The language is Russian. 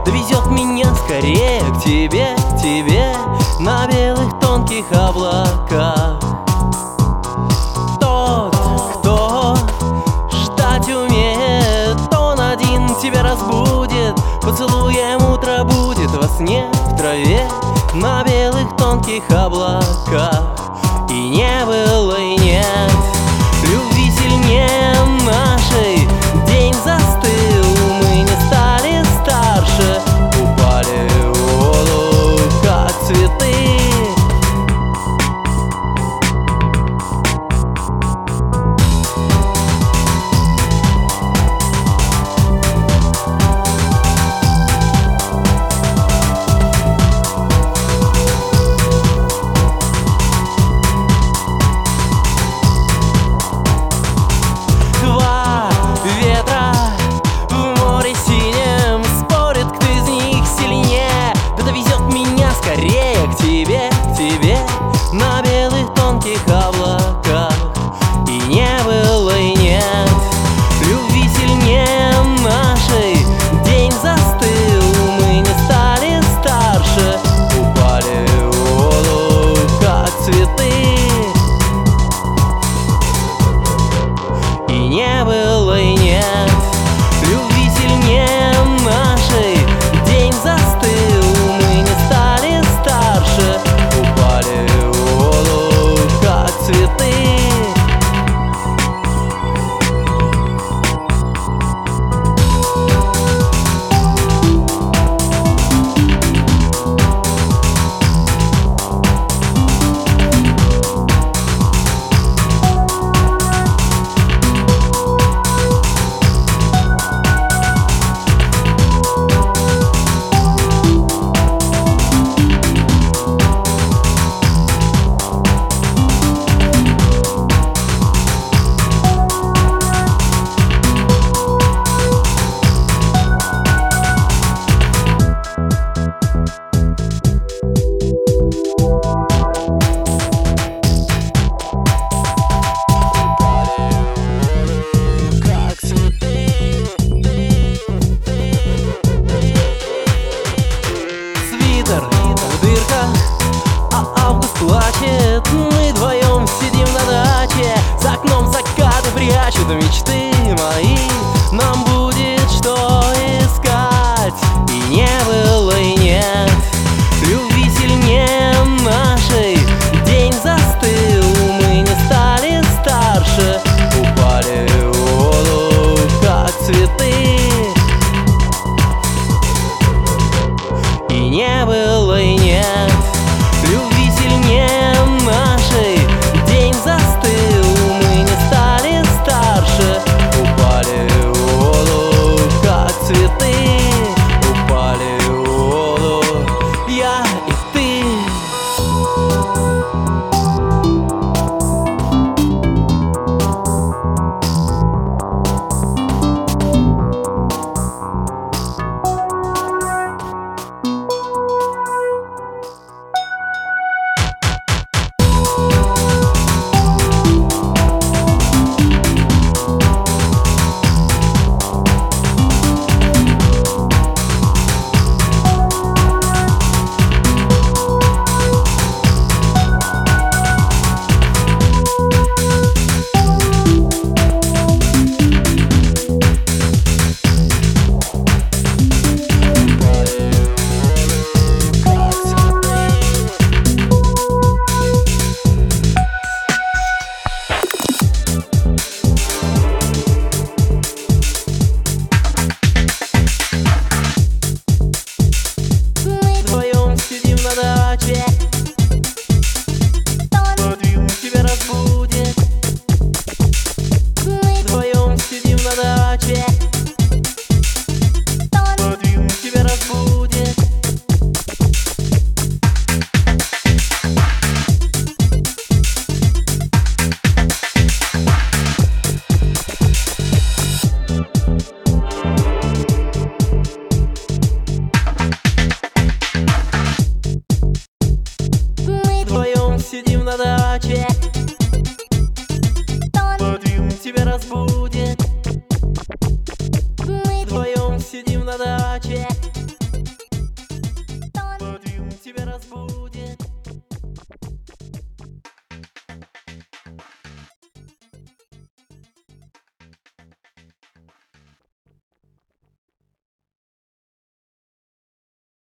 довезет меня скорее к тебе, на белых тонких облаках. Тот, кто ждать умеет, он один тебя разбудит, поцелуем утро будет во сне, в траве, на белых тонких облаках. И не было, и нет любви сильнее нашей. День застыл, мы не стали старше, упали в воду, как цветы. К тебе, на белых тонких облаках. И не было, и нет любви сильнее нашей. День застыл, мы не стали старше, упали в воду, как цветы. И не было, и нет любви сильнее нашей. День застыл, мы не стали старше, упали в воду, как цветы. В дырках, а август плачет. Мы вдвоем сидим на даче, за окном закаты прячут мечты мои. Нам будет что искать. И не было, и нет любви сильнее нашей. День застыл, мы не стали старше, упали в воду, как цветы. И не было.